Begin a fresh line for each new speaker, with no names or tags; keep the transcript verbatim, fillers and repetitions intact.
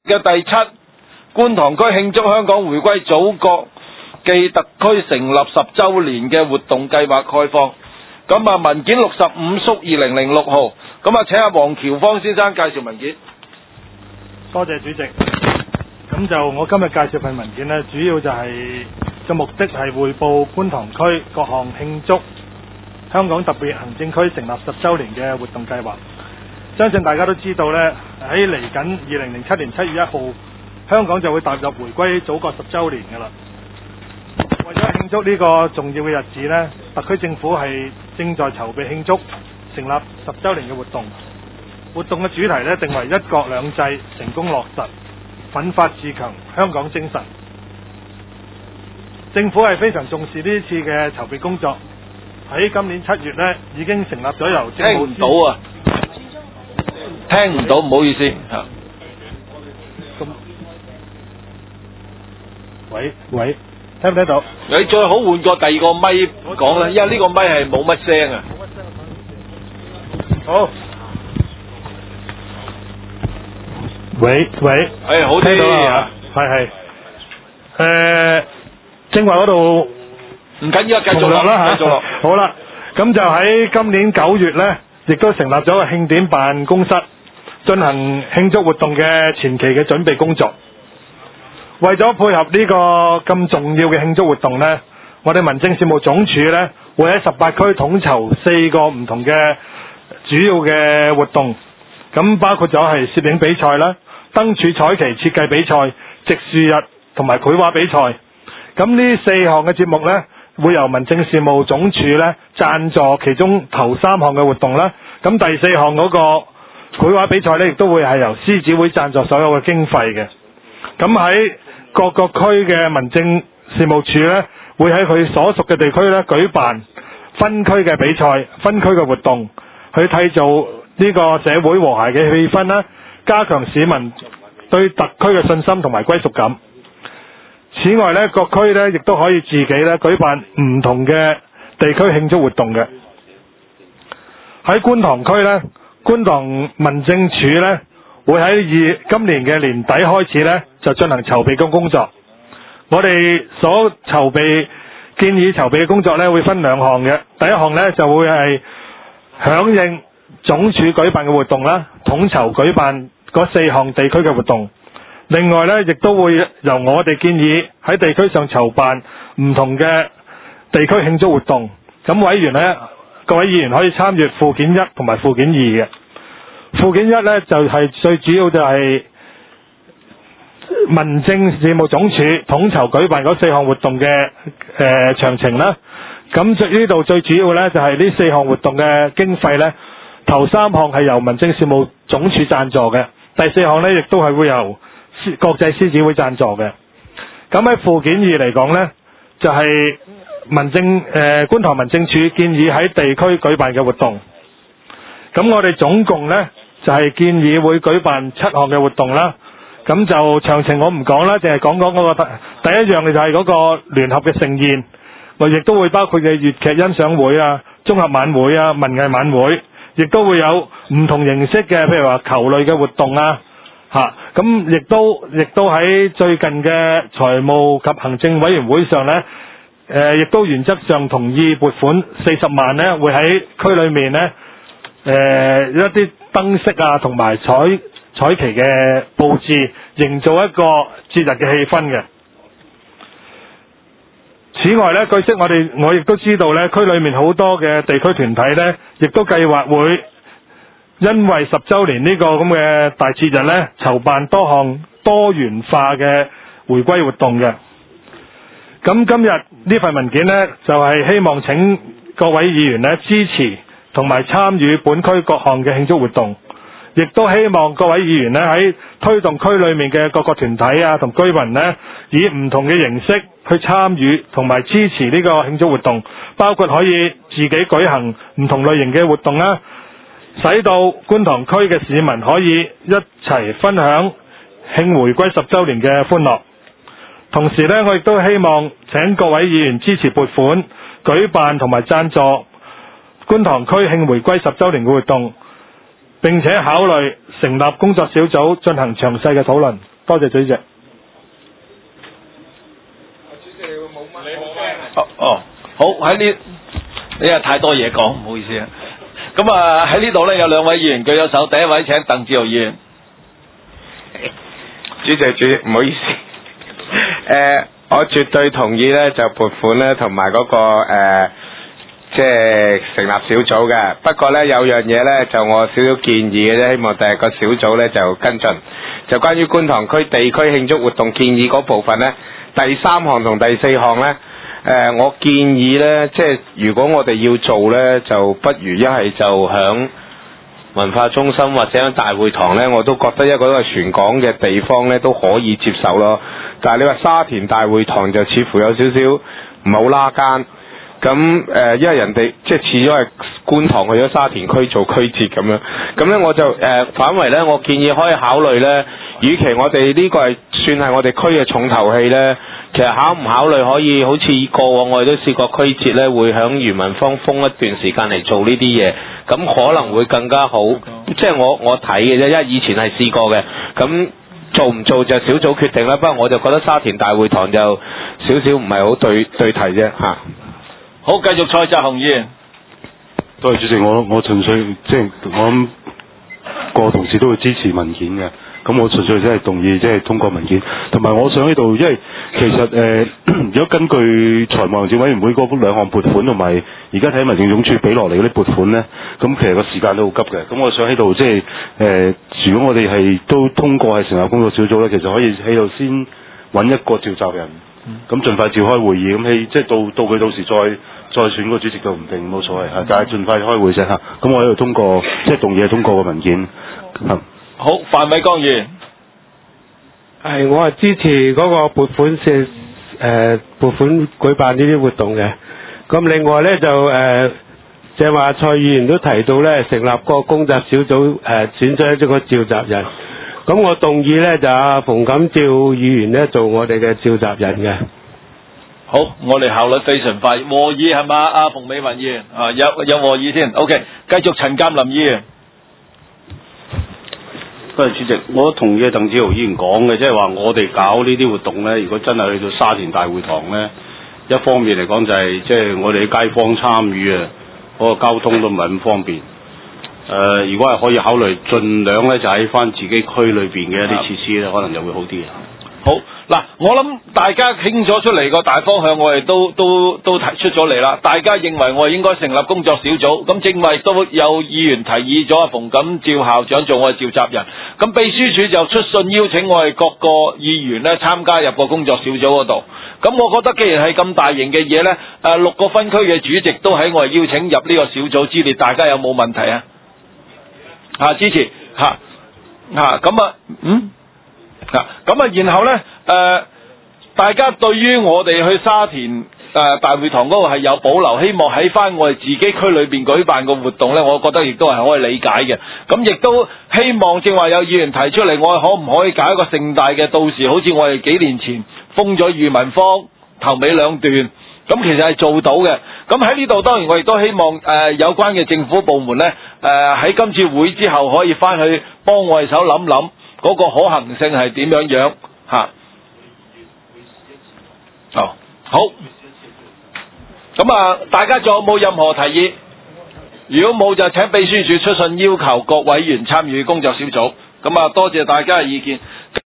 嘅第七，觀塘區慶祝香港回歸祖國暨特區成立十週年嘅活動計劃開放。咁啊，文件六十五縮二零零六號。咁啊，請阿黃喬芳先生介紹文件。
多謝主席。咁就我今日介紹份文件呢，主要就係、是、嘅目的係匯報觀塘區各項慶祝香港特別行政區成立十週年嘅活動計劃。相信大家都知道呢，喺嚟緊二零零七年七月一號，香港就會踏入回歸祖國十週年㗎啦。為咗慶祝呢個重要嘅日子呢，特區政府係正在籌備慶祝成立十週年嘅活動。活動嘅主題呢，定為一國兩制成功落實，奮發自強香港精神。政府係非常重視呢次嘅籌備工作。喺今年七月呢，已經成立咗由政務司
聽唔到啊，聽唔到，唔好意思嚇。
咁，喂喂，聽唔聽到？
你最好換個第二個咪講啦，因為呢個咪係冇乜聲啊。
好。喂喂，
誒好聽到啦，
係係。誒，正話嗰度
唔緊要，繼續落
啦嚇，
繼續落。
好啦，咁就喺今年九月呢，亦都成立咗個慶典辦公室，進行慶祝活動嘅前期嘅準備工作。為咗配合呢個咁重要嘅慶祝活動呢，我哋民政事務總署呢，會喺十八區統籌四個唔同嘅主要嘅活動，咁包括咗係攝影比賽啦、燈柱彩旗設計比賽、植樹日同埋繪畫比賽。咁呢四項嘅節目呢，會由民政事務總署呢贊助其中頭三項嘅活動啦。咁第四項嗰個繪畫比賽呢，亦都會係由獅子會贊助所有嘅經費嘅。咁喺各個區嘅民政事務處呢，會喺佢所屬嘅地區呢舉辦分區嘅比賽、分區嘅活動，去締造呢個社會和諧嘅氣氛啦，加強市民對特區嘅信心同埋歸屬感。此外呢，各區呢亦都可以自己呢舉辦唔同嘅地區慶祝活動嘅。喺觀塘區呢，觀塘民政處呢會喺二今年嘅年底開始呢就進行籌備嘅工作。我哋所籌備建議籌備嘅工作呢會分兩項嘅。第一項呢就會係響應總署舉辦嘅活動啦，統籌舉辦嗰四項地區嘅活動。另外呢，亦都會由我哋建議喺地區上籌辦唔同嘅地區慶祝活動。咁委員呢，各位議員可以參閱附件一同埋附件二嘅。附件一呢，就係、是、最主要就係民政事務總署統籌舉辦嗰四項活動嘅誒、呃、詳情啦。咁呢度最主要呢，就係、是、呢四項活動嘅經費呢，頭三項係由民政事務總署贊助嘅，第四項呢，亦都係會由國際獅子會贊助嘅。咁喺附件二嚟講呢，就係、是、民政誒、呃、觀塘民政處建議喺地區舉辦嘅活動。咁我哋總共呢，就係、是、建議會舉辦七項嘅活動啦。咁就詳情我唔講啦，淨係講講嗰個第一樣嘅就係嗰個聯合嘅盛宴，我亦都會包括嘅粵劇欣賞會啊、綜合晚會啊、文藝晚會，亦都會有唔同形式嘅，譬如話球類嘅活動啊。嚇，咁亦都亦都喺最近嘅財務及行政委員會上呢，誒、呃、亦都原則上同意撥款四十萬呢，會喺區裏面呢，誒、呃、一啲燈飾啊同埋彩彩旗嘅佈置，營造一個節日嘅氣氛嘅。此外呢，據悉我哋我亦都知道呢，區裏面好多嘅地區團體呢，亦都計劃會因為十週年呢個咁嘅大節日呢，籌辦多項多元化嘅回歸活動嘅。咁今日呢份文件呢，就係希望請各位議員呢支持同埋參與本區各項嘅慶祝活動，亦都希望各位議員呢喺推動區裏面嘅各個團體啊同居民呢，以唔同嘅形式去參與同埋支持呢個慶祝活動，包括可以自己舉行唔同類型嘅活動啦，使到觀塘區嘅市民可以一齊分享慶回歸十週年嘅歡樂。同時呢，我亦都希望請各位議員支持撥款舉辦同埋贊助觀塘區慶回歸十週年嘅活動，並且考慮成立工作小組進行詳細嘅討論。 多謝主席。
哦哦，好喺呢，你有太多嘢講，唔好意思啊。咁啊喺呢度咧有兩位議員舉咗手，第一位請鄧志豪議員。
主席，主席，唔好意思。誒、呃，我絕對同意咧，就撥款咧同埋嗰個誒，即、呃、係成立小組嘅。不過咧有樣嘢咧，就我少少建議嘅啫，希望第日個小組咧就跟進。就關於觀塘區地區慶祝活動建議嗰部分咧，第三項同第四項咧。誒、呃，我建議呢，即係如果我哋要做呢，就不如一係就響文化中心或者響大會堂呢，我都覺得一個都係全港嘅地方呢都可以接受咯。但係你話沙田大會堂就似乎有少少唔係好拉更。咁誒、呃，因為人哋即係似咗係觀塘去咗沙田區做區節咁樣，咁呢我就誒、呃、反為呢，我建議可以考慮呢，與其我哋呢個係算係我哋區嘅重頭戲呢。其實考唔考慮可以好似過往我哋都試過區節咧，會響漁民坊封一段時間嚟做呢啲嘢，咁可能會更加好。即係我我睇嘅啫，因為以前係試過嘅。咁做唔做就小組決定啦。不過我就覺得沙田大會堂就少少唔係好對對題啫嚇。
好，繼續蔡澤雄議員。
多謝主席，我我純粹即係我諗個同事都會支持文件嘅。咁我純粹真係動議即係通過文件，同埋我想喺度，因為其實誒、呃，如果根據財務行政委員會嗰兩項撥款同埋而家睇民政總署俾落嚟嗰啲撥款咧，咁其實個時間都好急嘅。咁我想喺度即係誒，如果我哋係都通過係成立工作小組咧，其實可以喺度先揾一個召集人，咁盡快召開會議，咁喺即係到到佢到時再再選個主席都唔定，冇所謂嚇，但係盡快開會啫嚇。咁我喺度通過即係動議係通過個文件嚇。
好，范偉剛議員。
係，我係支持嗰個撥款是誒撥款舉辦呢啲活動嘅。咁另外咧就誒，正話蔡議員都提到咧，成立個工作小組誒、呃，選出一個召集人。咁我動議咧就阿馮錦照議員咧做我哋嘅召集人嘅。
好，我哋效率非常快，和議係嘛？阿馮美雲議員啊，有有和議先。OK，繼續陳鑑林議員。
多謝主席，我同意鄧志豪議員講嘅，即係話我哋搞呢啲活動呢，如果真係去到沙田大會堂呢，一方面嚟講就係即係我哋啲街坊參與啊，嗰個交通都唔係咁方便。誒、呃，如果係可以考慮，盡量呢就喺翻自己區裏邊嘅一啲設施呢，可能就會好啲。
好嗱，我諗大家傾咗出嚟個大方向，我哋都都都提出咗嚟啦。大家認為我哋應該成立工作小組，咁正話都有議員提議咗阿馮錦照校長做我哋召集人，咁秘書處就出信邀請我哋各個議員咧參加入個工作小組嗰度。咁我覺得既然係咁大型嘅嘢咧，誒六個分區嘅主席都喺我哋邀請入呢個小組之列，大家有冇問題啊？啊，支持嚇嚇咁啊，嗯。嗱，咁啊，然後咧，誒、呃，大家對於我哋去沙田誒、呃、大會堂嗰度係有保留，希望喺翻我哋自己區裏邊舉辦個活動咧，我覺得亦都係可以理解嘅。咁亦都希望正話有議員提出嚟，我哋可唔可以搞一個盛大嘅，到時好似我哋幾年前封咗裕民坊頭尾兩段，咁其實係做到嘅。咁喺呢度當然我亦都希望誒、呃、有關嘅政府部門咧，誒喺今次會之後可以翻去幫我哋手諗諗。嗰個可行性係點樣樣嚇？哦，好。咁啊，大家仲有冇任何提議？如果冇就請秘書處出信要求各委員參與工作小組。咁啊，多謝大家嘅意見。